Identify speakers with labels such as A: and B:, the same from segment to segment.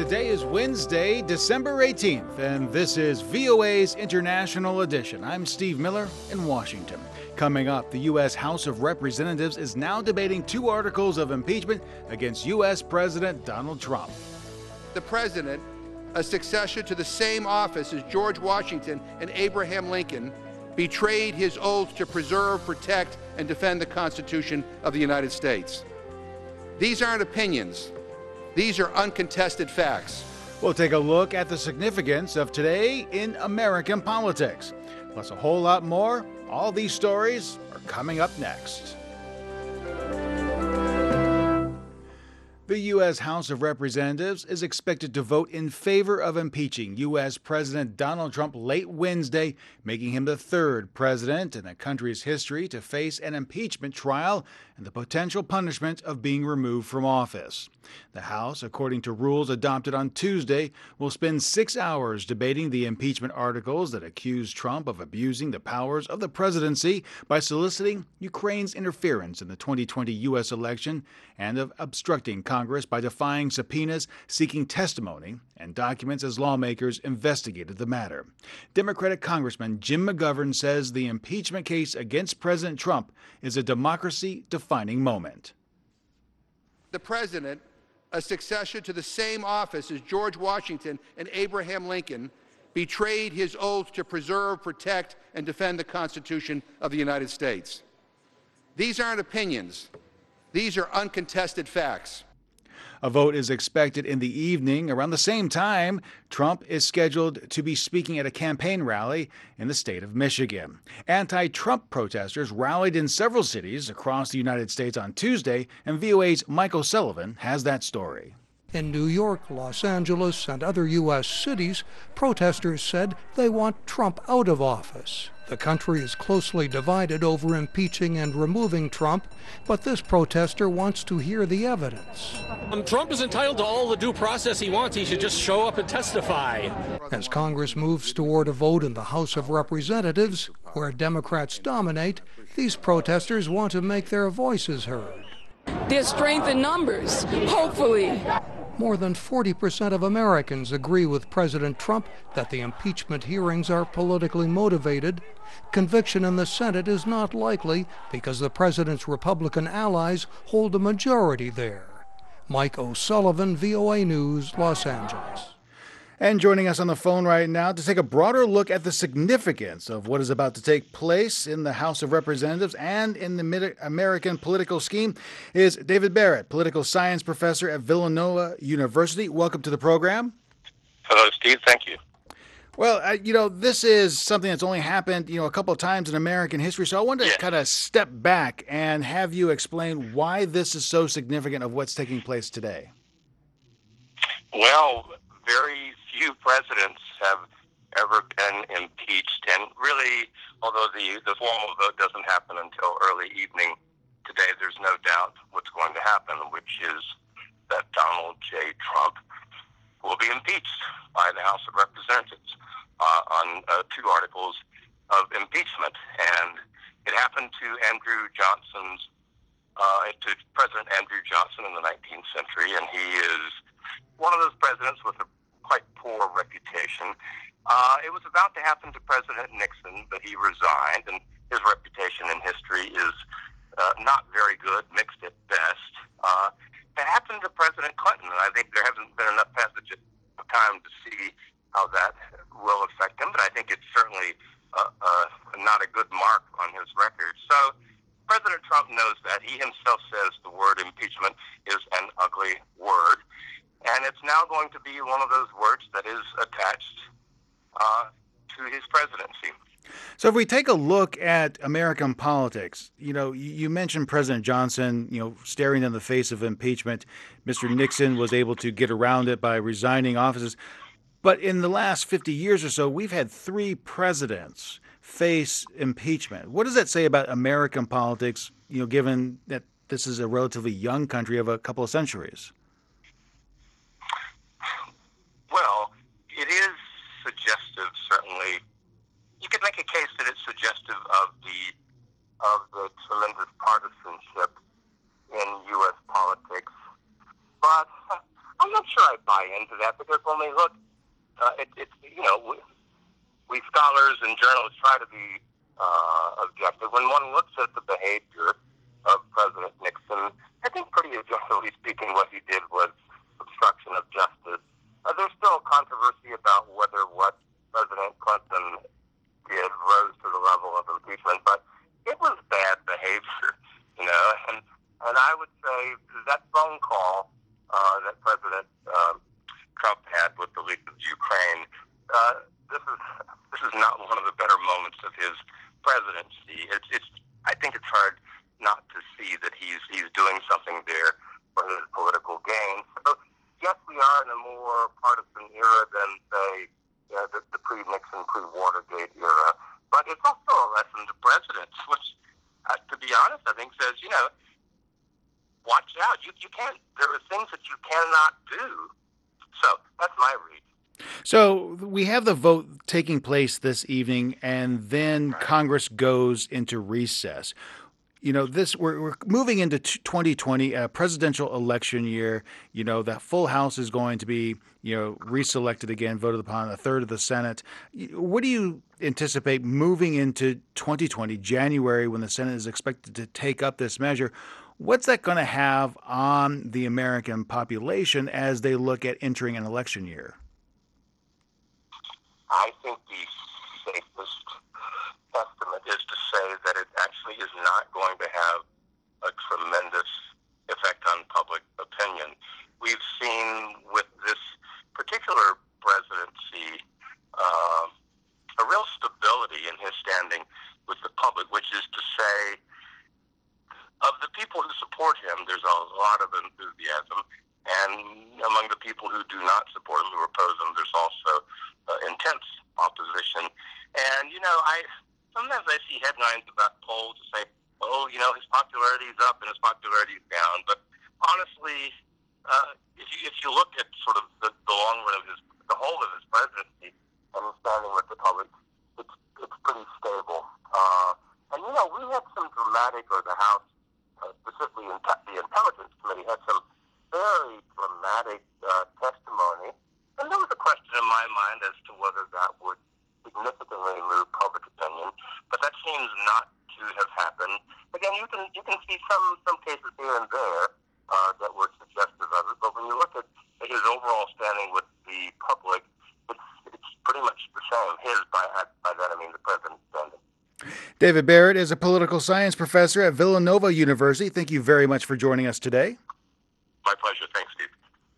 A: Today is Wednesday, December 18th, and this is VOA's International Edition. I'm Steve Miller in Washington. Coming up, the U.S. House of Representatives is now debating two articles of impeachment against U.S. President Donald Trump.
B: The president, a successor to the same office as George Washington and Abraham Lincoln, betrayed his oath to preserve, protect, and defend the Constitution of the United States. These aren't opinions. These are uncontested facts.
A: We'll take a look at the significance of today in American politics. Plus a whole lot more. All these stories are coming up next. The U.S. House of Representatives is expected to vote in favor of impeaching U.S. President Donald Trump late Wednesday, making him the third president in the country's history to face an impeachment trial and the potential punishment of being removed from office. The House, according to rules adopted on Tuesday, will spend 6 hours debating the impeachment articles that accuse Trump of abusing the powers of the presidency by soliciting Ukraine's interference in the 2020 U.S. election and of obstructing Congress by defying subpoenas, seeking testimony and documents as lawmakers investigated the matter. Democratic Congressman Jim McGovern says the impeachment case against President Trump is a democracy-defining moment.
B: The president, a successor to the same office as George Washington and Abraham Lincoln, betrayed his oath to preserve, protect, and defend the Constitution of the United States. These aren't opinions. These are uncontested facts.
A: A vote is expected in the evening. Around the same time, Trump is scheduled to be speaking at a campaign rally in the state of Michigan. Anti-Trump protesters rallied in several cities across the United States on Tuesday, and VOA's Michael Sullivan has that story.
C: In New York, Los Angeles, and other U.S. cities, protesters said they want Trump out of office. The country is closely divided over impeaching and removing Trump, but this protester wants to hear the evidence.
D: Trump is entitled to all the due process he wants. He should just show up and testify.
C: As Congress moves toward a vote in the House of Representatives, where Democrats dominate, these protesters want to make their voices heard.
E: There's strength in numbers, hopefully.
C: More than 40% of Americans agree with President Trump that the impeachment hearings are politically motivated. Conviction in the Senate is not likely because the president's Republican allies hold a majority there. Mike O'Sullivan, VOA News, Los Angeles.
A: And joining us on the phone right now to take a broader look at the significance of what is about to take place in the House of Representatives and in the American political scheme is David Barrett, political science professor at Villanova University. Welcome to the program.
F: Hello, Steve. Thank you.
A: Well, this is something that's only happened, a couple of times in American history. So I wanted to kind of step back and have you explain why this is so significant of what's taking place today.
F: Well, very few presidents have ever been impeached, and really, although the formal vote doesn't happen until early evening today, there's no doubt what's going to happen, which is that Donald J. Trump will be impeached by the House of Representatives on two articles of impeachment. And it happened to President Andrew Johnson in the 19th century, and he is one of those presidents with a quite poor reputation. It was about to happen to President Nixon, but he resigned, and his reputation in history is not very good, mixed at best. It happened to President Clinton, and I think there hasn't been enough passage of time to see how that will affect him, but I think it's certainly not a good mark on his record. So President Trump knows that. He himself says the word impeachment is an ugly word. And it's now going to be one of those words that is attached to his presidency.
A: So if we take a look at American politics, you mentioned President Johnson, staring in the face of impeachment. Mr. Nixon was able to get around it by resigning offices. But in the last 50 years or so, we've had three presidents face impeachment. What does that say about American politics, given that this is a relatively young country of a couple of centuries?
F: Well, it is suggestive, certainly. You could make a case that it's suggestive of the tremendous partisanship in U.S. politics, but I'm not sure quite buy into that, because when we look, we scholars and journalists try to be objective. When one looks at the behavior of President Nixon, I think pretty objectively speaking, what he did was obstruction of justice. There's still controversy about whether what President Clinton did rose to the level of impeachment, but it was bad behavior, and I would say that phone call that President Trump had with the leader of Ukraine, this is not one of the better moments of his presidency. I think it's hard not to see that he's doing something there for his political gain. So yes, we are in a more partisan era than, say, the pre-Nixon, pre-Watergate era, but it's also a lesson to presidents, which, to be honest, I think says, watch out. You can't. There are things that you cannot do. So that's my read.
A: So we have the vote taking place this evening, and then Congress goes into recess. We're moving into 2020, a presidential election year. The full House is going to be, reselected again, voted upon, a third of the Senate. What do you anticipate moving into 2020, January, when the Senate is expected to take up this measure? What's that going to have on the American population as they look at entering an election year?
F: I think the safest estimate is to say that it actually is not going to have a tremendous effect on public opinion. We've seen with this particular presidency a real stability in his standing with the public, which is to say, of the people who support him, there's a lot of enthusiasm, and among the people who do not support him, who oppose him, there's also intense opposition. And, sometimes I see headlines about polls that say, his popularity is up and his popularity is down. But honestly, if you look at sort of the long run of the whole of his presidency and his standing with the public, it's pretty stable. And, we had some dramatic, or the House, specifically the Intelligence Committee, had some very dramatic testimony. And there was a question in my mind as to whether that would significantly move public opinion, but that seems not to have happened. Again, you can see some cases here and there that were suggestive of it, but when you look at his overall standing with the public, it's pretty much the same. By that I mean the president's standing.
A: David Barrett is a political science professor at Villanova University. Thank you very much for joining us today.
F: My pleasure. Thanks, Steve.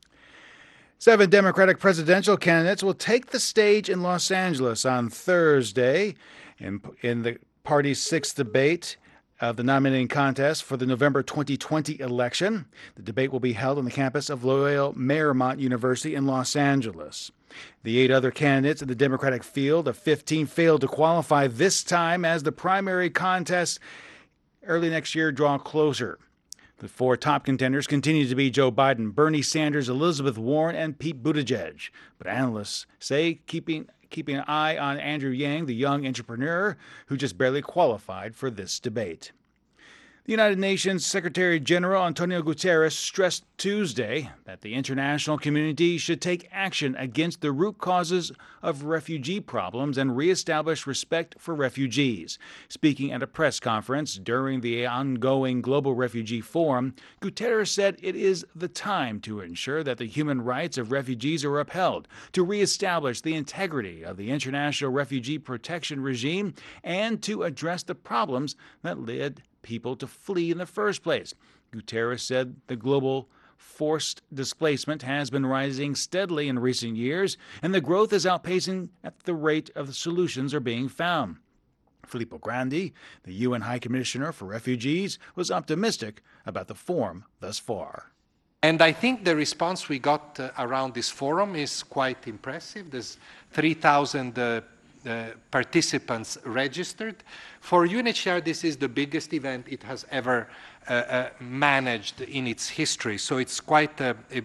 A: 7 Democratic presidential candidates will take the stage in Los Angeles on Thursday in the party's 6th debate of the nominating contest for the November 2020 election. The debate will be held on the campus of Loyola Marymount University in Los Angeles. The 8 other candidates in the Democratic field of 15 failed to qualify this time as the primary contests early next year draw closer. The 4 top contenders continue to be Joe Biden, Bernie Sanders, Elizabeth Warren, and Pete Buttigieg. But analysts say keeping an eye on Andrew Yang, the young entrepreneur who just barely qualified for this debate. The United Nations Secretary General Antonio Guterres stressed Tuesday that the international community should take action against the root causes of refugee problems and reestablish respect for refugees. Speaking at a press conference during the ongoing Global Refugee Forum, Guterres said it is the time to ensure that the human rights of refugees are upheld, to reestablish the integrity of the international refugee protection regime, and to address the problems that led people to flee in the first place. Guterres said the global forced displacement has been rising steadily in recent years, and the growth is outpacing at the rate of the solutions are being found. Filippo Grandi, the UN High Commissioner for Refugees, was optimistic about the forum thus far.
C: And I think the response we got around this forum is quite impressive. There's 3,000 participants registered. For UNHCR, this is the biggest event it has ever managed in its history. So it's quite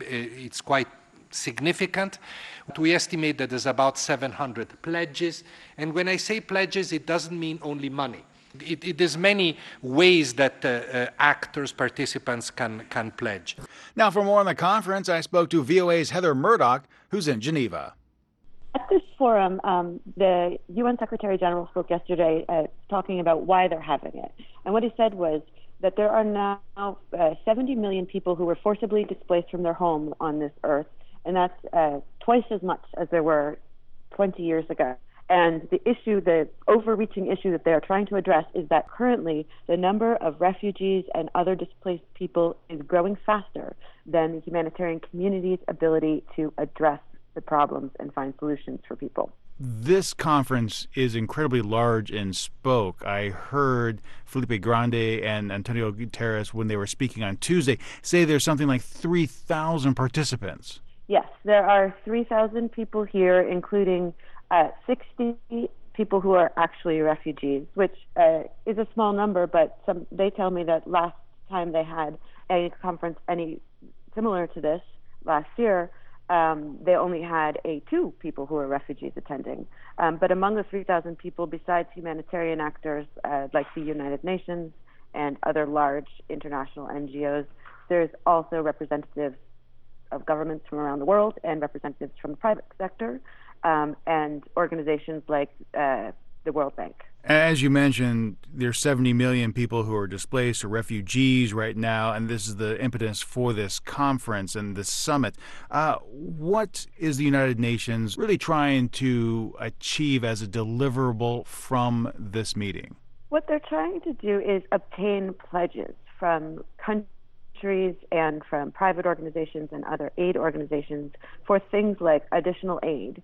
C: significant. We estimate that there's about 700 pledges. And when I say pledges, it doesn't mean only money.
G: There's many ways that actors, participants can pledge.
A: Now, for more on the conference, I spoke to VOA's Heather Murdoch, who's in Geneva.
H: At this forum, the UN Secretary General spoke yesterday talking about why they're having it. And what he said was that there are now 70 million people who were forcibly displaced from their home on this earth, and that's twice as much as there were 20 years ago. And the overreaching issue that they are trying to address is that currently the number of refugees and other displaced people is growing faster than the humanitarian community's ability to address the problems and find solutions for people.
A: This conference is incredibly large in scope. I heard Felipe Grande and Antonio Guterres, when they were speaking on Tuesday, say there's something like 3,000 participants.
H: Yes, there are 3,000 people here, including 60 people who are actually refugees, which is a small number, but they tell me that last time they had a conference similar to this last year, they only had 2 people who were refugees attending. But among the 3,000 people, besides humanitarian actors like the United Nations and other large international NGOs, there's also representatives of governments from around the world and representatives from the private sector, and organizations like the World Bank.
A: As you mentioned, there's 70 million people who are displaced or refugees right now, and this is the impetus for this conference and this summit. What is the United Nations really trying to achieve as a deliverable from this meeting?
H: What they're trying to do is obtain pledges from countries and from private organizations and other aid organizations for things like additional aid.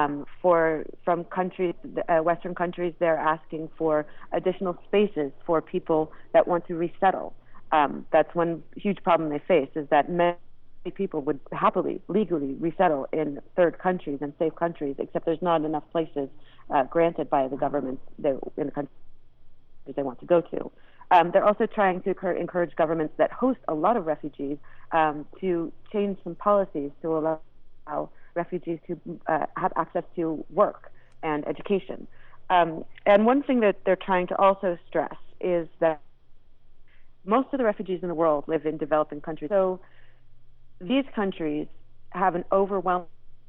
H: From countries, Western countries, they're asking for additional spaces for people that want to resettle. That's one huge problem they face, is that many people would happily, legally resettle in third countries and safe countries, except there's not enough places granted by the governments in the countries they want to go to. They're also trying to encourage governments that host a lot of refugees to change some policies to allow refugees to have access to work and education. And one thing that they're trying to also stress is that most of the refugees in the world live in developing countries. So these countries have an overwhelming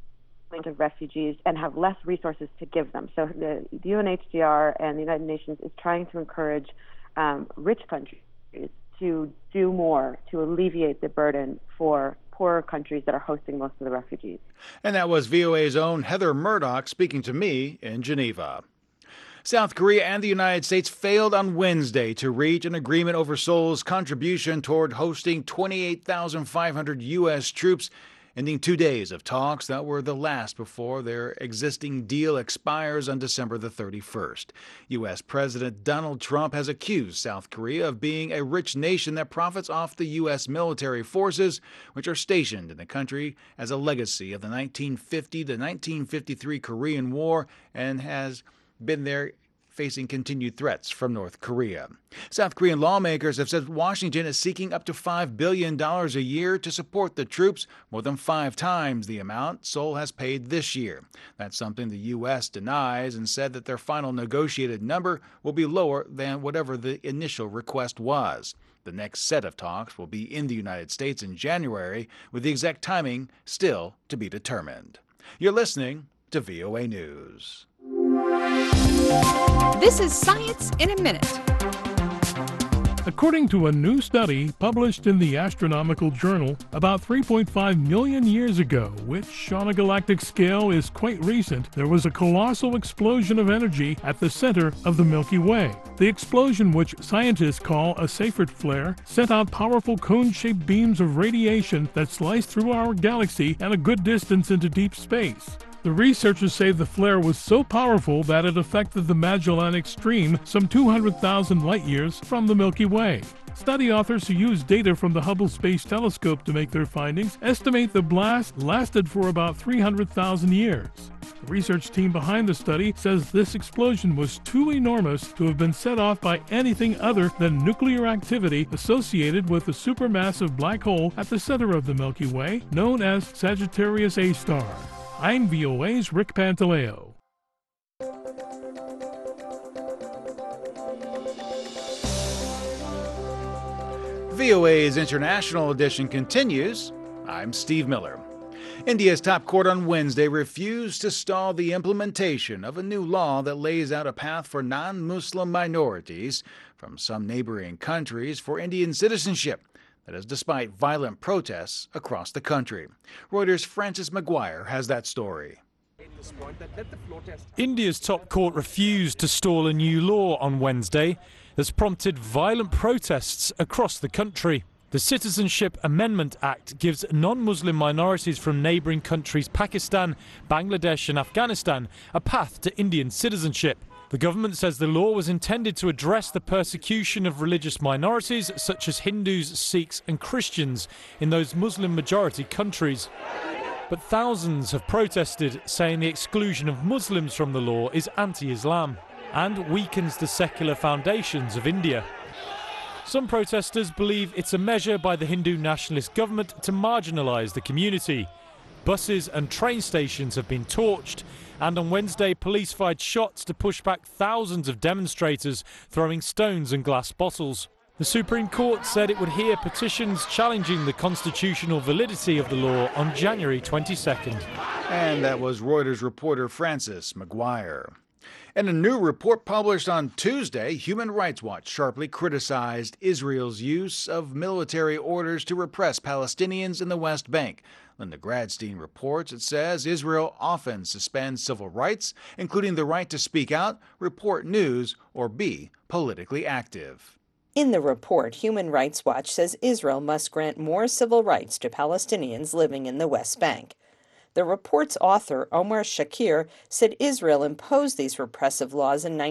H: of refugees and have less resources to give them. So the UNHCR and the United Nations is trying to encourage rich countries to do more to alleviate the burden for poorer countries that are hosting most of the refugees.
A: And that was VOA's own Heather Murdoch speaking to me in Geneva. South Korea and the United States failed on Wednesday to reach an agreement over Seoul's contribution toward hosting 28,500 U.S. troops, ending 2 days of talks that were the last before their existing deal expires on December the 31st. U.S. President Donald Trump has accused South Korea of being a rich nation that profits off the U.S. military forces, which are stationed in the country as a legacy of the 1950 to 1953 Korean War and has been there facing continued threats from North Korea. South Korean lawmakers have said Washington is seeking up to $5 billion a year to support the troops, more than 5 times the amount Seoul has paid this year. That's something the U.S. denies and said that their final negotiated number will be lower than whatever the initial request was. The next set of talks will be in the United States in January, with the exact timing still to be determined. You're listening to VOA News.
I: This is Science in a Minute.
J: According to a new study published in the Astronomical Journal, about 3.5 million years ago, which on a galactic scale is quite recent, there was a colossal explosion of energy at the center of the Milky Way. The explosion, which scientists call a Seyfert flare, sent out powerful cone-shaped beams of radiation that sliced through our galaxy and a good distance into deep space. The researchers say the flare was so powerful that it affected the Magellanic Stream some 200,000 light-years from the Milky Way. Study authors who used data from the Hubble Space Telescope to make their findings estimate the blast lasted for about 300,000 years. The research team behind the study says this explosion was too enormous to have been set off by anything other than nuclear activity associated with the supermassive black hole at the center of the Milky Way, known as Sagittarius A star. I'm VOA's Rick Pantaleo.
A: VOA's International Edition continues. I'm Steve Miller. India's top court on Wednesday refused to stall the implementation of a new law that lays out a path for non-Muslim minorities from some neighboring countries for Indian citizenship. That is despite violent protests across the country. Reuters' Francis McGuire has that story.
K: India's top court refused to stall a new law on Wednesday that's prompted violent protests across the country. The Citizenship Amendment Act gives non-Muslim minorities from neighbouring countries Pakistan, Bangladesh and Afghanistan a path to Indian citizenship. The government says the law was intended to address the persecution of religious minorities such as Hindus, Sikhs and Christians in those Muslim-majority countries. But thousands have protested, saying the exclusion of Muslims from the law is anti-Islam and weakens the secular foundations of India. Some protesters believe it's a measure by the Hindu nationalist government to marginalise the community. Buses and train stations have been torched, and on Wednesday police fired shots to push back thousands of demonstrators throwing stones and glass bottles. The Supreme Court said it would hear petitions challenging the constitutional validity of the law on January 22nd.
A: And that was Reuters reporter Francis McGuire. In a new report published on Tuesday, Human Rights Watch sharply criticized Israel's use of military orders to repress Palestinians in the West Bank. Linda Gradstein reports it says Israel often suspends civil rights, including the right to speak out, report news, or be politically active.
L: In the report, Human Rights Watch says Israel must grant more civil rights to Palestinians living in the West Bank. The report's author, Omar Shakir, said Israel imposed these repressive laws in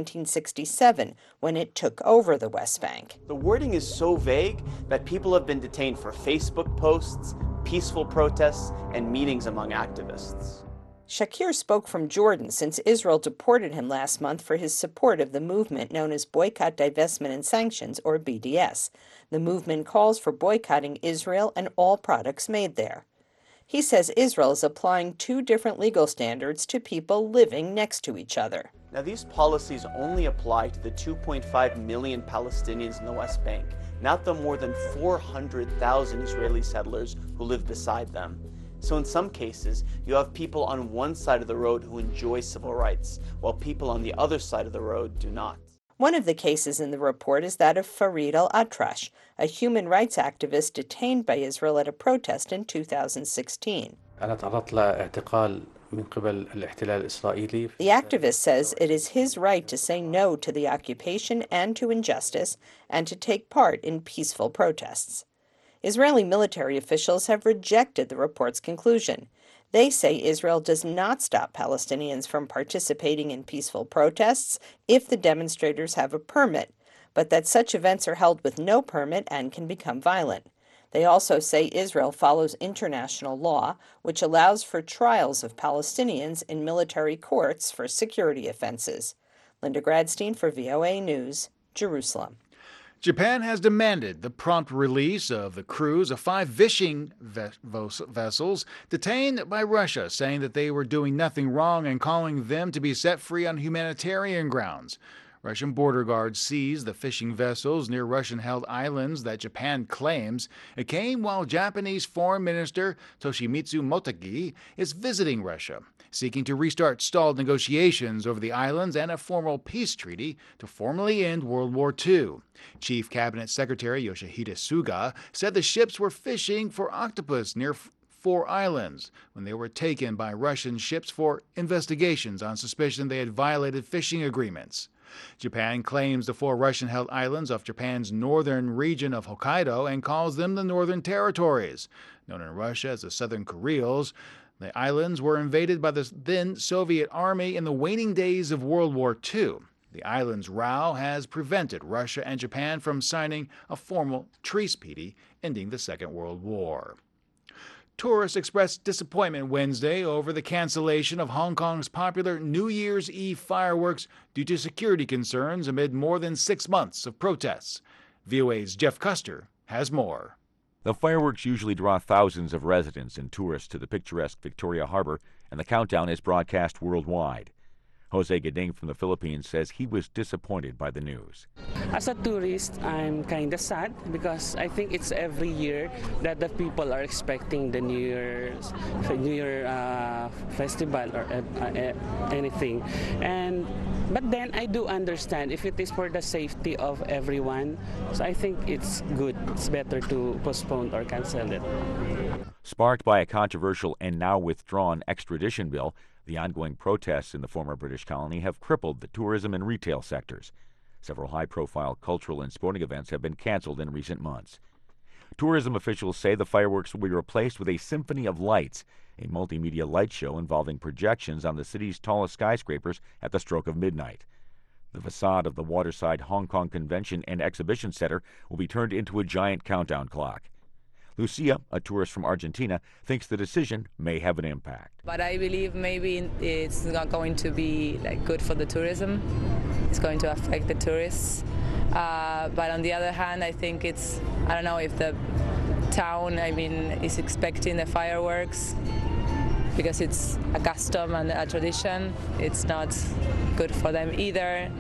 L: 1967 when it took over the West Bank.
M: The wording is so vague that people have been detained for Facebook posts, peaceful protests, and meetings among activists.
L: Shakir spoke from Jordan since Israel deported him last month for his support of the movement known as Boycott, Divestment and Sanctions, or BDS. The movement calls for boycotting Israel and all products made there. He says Israel is applying two different legal standards to people living next to each other.
M: Now, these policies only apply to the 2.5 million Palestinians in the West Bank, not the more than 400,000 Israeli settlers who live beside them. So in some cases, you have people on one side of the road who enjoy civil rights, while people on the other side of the road do not.
L: One of the cases in the report is that of Farid al-Atrash, a human rights activist detained by Israel at a protest in 2016. The activist says it is his right to say no to the occupation and to injustice, and to take part in peaceful protests. Israeli military officials have rejected the report's conclusion. They say Israel does not stop Palestinians from participating in peaceful protests if the demonstrators have a permit, but that such events are held with no permit and can become violent. They also say Israel follows international law, which allows for trials of Palestinians in military courts for security offenses. Linda Gradstein for VOA News, Jerusalem.
A: Japan has demanded the prompt release of the crews of 5 fishing vessels detained by Russia, saying that they were doing nothing wrong and calling them to be set free on humanitarian grounds. Russian border guards seized the fishing vessels near Russian-held islands that Japan claims. It came while Japanese Foreign Minister Toshimitsu Motegi is visiting Russia, seeking to restart stalled negotiations over the islands and a formal peace treaty to formally end World War II. Chief Cabinet Secretary Yoshihide Suga said the ships were fishing for octopus near 4 islands when they were taken by Russian ships for investigations on suspicion they had violated fishing agreements. Japan claims the 4 Russian-held islands off Japan's northern region of Hokkaido and calls them the Northern Territories. Known in Russia as the Southern Kuriles, the islands were invaded by the then Soviet Army in the waning days of World War II. The islands' row has prevented Russia and Japan from signing a formal treaty treaty ending the Second World War. Tourists expressed disappointment Wednesday over the cancellation of Hong Kong's popular New Year's Eve fireworks due to security concerns amid more than 6 months of protests. VOA's Jeff Custer has more.
N: The fireworks usually draw thousands of residents and tourists to the picturesque Victoria Harbor, and the countdown is broadcast worldwide. Jose Gading from the Philippines says he was disappointed by the news.
O: As a tourist, I'm kind of sad because I think it's every year that the people are expecting the New Year festival or anything. But then I do understand if it is for the safety of everyone, so I think it's good. It's better to postpone or cancel it.
N: Sparked by a controversial and now withdrawn extradition bill, the ongoing protests in the former British colony have crippled the tourism and retail sectors. Several high-profile cultural and sporting events have been canceled in recent months. Tourism officials say the fireworks will be replaced with a symphony of lights, a multimedia light show involving projections on the city's tallest skyscrapers at the stroke of midnight. The facade of the waterside Hong Kong Convention and Exhibition Center will be turned into a giant countdown clock. Lucia, a tourist from Argentina, thinks the decision may have an impact.
P: But I believe maybe it's not going to be good for the tourism. It's going to affect the tourists. But on the other hand, I think I don't know if the town, is expecting the fireworks because it's a custom and a tradition. It's not good for them either.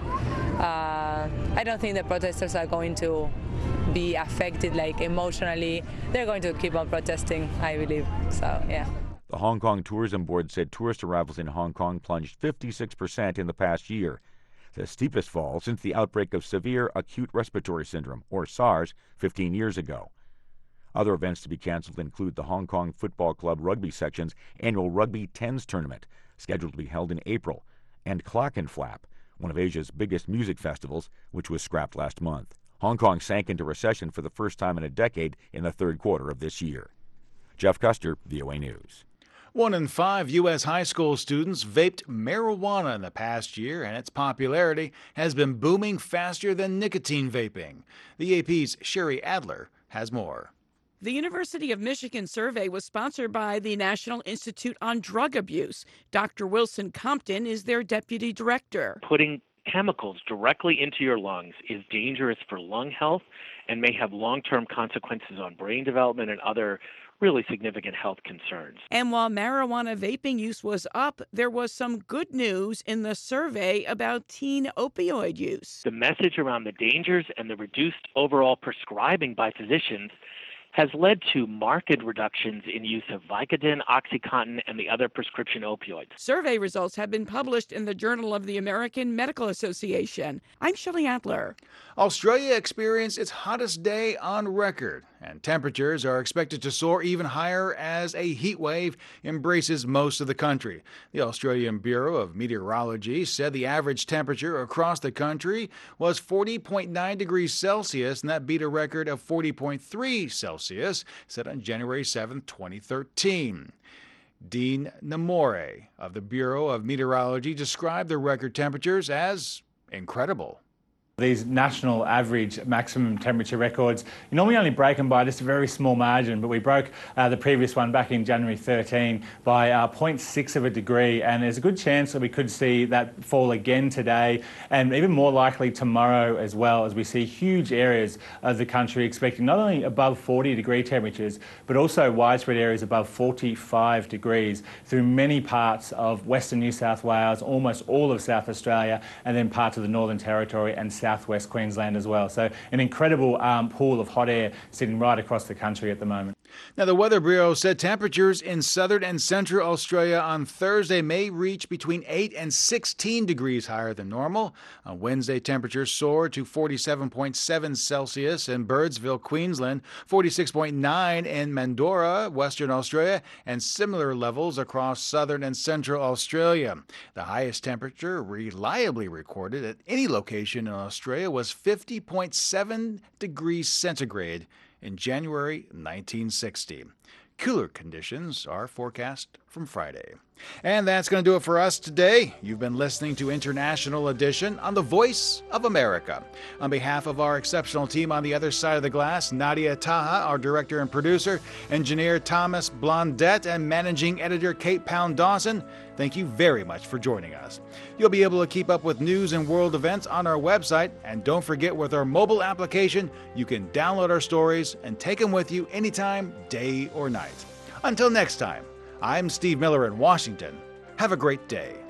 P: I don't think the protesters are going to be affected emotionally. They're going to keep on protesting, I believe. So, yeah.
N: The Hong Kong Tourism Board said tourist arrivals in Hong Kong plunged 56% in the past year, the steepest fall since the outbreak of severe acute respiratory syndrome, or SARS, 15 years ago. Other events to be canceled include the Hong Kong Football Club Rugby Section's annual Rugby Tens tournament, scheduled to be held in April, and Clockenflap, one of Asia's biggest music festivals, which was scrapped last month. Hong Kong sank into recession for the first time in a decade in the third quarter of this year. Jeff Custer, VOA News.
A: 1 in 5 U.S. high school students vaped marijuana in the past year, and its popularity has been booming faster than nicotine vaping. The AP's Sherry Adler has more.
Q: The University of Michigan survey was sponsored by the National Institute on Drug Abuse. Dr. Wilson Compton is their deputy director.
R: Putting chemicals directly into your lungs is dangerous for lung health and may have long-term consequences on brain development and other really significant health concerns.
Q: And while marijuana vaping use was up, there was some good news in the survey about teen opioid use.
R: The message around the dangers and the reduced overall prescribing by physicians has led to marked reductions in use of Vicodin, OxyContin, and the other prescription opioids.
Q: Survey results have been published in the Journal of the American Medical Association. I'm Shelley Adler.
A: Australia experienced its hottest day on record, and temperatures are expected to soar even higher as a heat wave embraces most of the country. The Australian Bureau of Meteorology said the average temperature across the country was 40.9 degrees Celsius, and that beat a record of 40.3 Celsius set on January 7, 2013. Dean Namore of the Bureau of Meteorology described the record temperatures as incredible.
S: These national average maximum temperature records, you normally only break them by just a very small margin, but we broke the previous one back in January 13 by 0.6 of a degree, and there's a good chance that we could see that fall again today, and even more likely tomorrow as well, as we see huge areas of the country expecting not only above 40 degree temperatures, but also widespread areas above 45 degrees through many parts of Western New South Wales, almost all of South Australia, and then parts of the Northern Territory and Southwest Queensland as well. So an incredible pool of hot air sitting right across the country at the moment.
A: Now, the Weather Bureau said temperatures in southern and central Australia on Thursday may reach between 8 and 16 degrees higher than normal. On Wednesday, temperatures soared to 47.7 Celsius in Birdsville, Queensland, 46.9 in Mandurah, Western Australia, and similar levels across southern and central Australia. The highest temperature reliably recorded at any location in Australia was 50.7 degrees centigrade in January 1960. Cooler conditions are forecast from Friday. And that's going to do it for us today. You've been listening to International Edition on the Voice of America. On behalf of our exceptional team on the other side of the glass, Nadia Taha, our director and producer, engineer Thomas Blondette, and managing editor Kate Pound-Dawson, thank you very much for joining us. You'll be able to keep up with news and world events on our website, and don't forget, with our mobile application, you can download our stories and take them with you anytime, day or night. Until next time, I'm Steve Miller in Washington. Have a great day.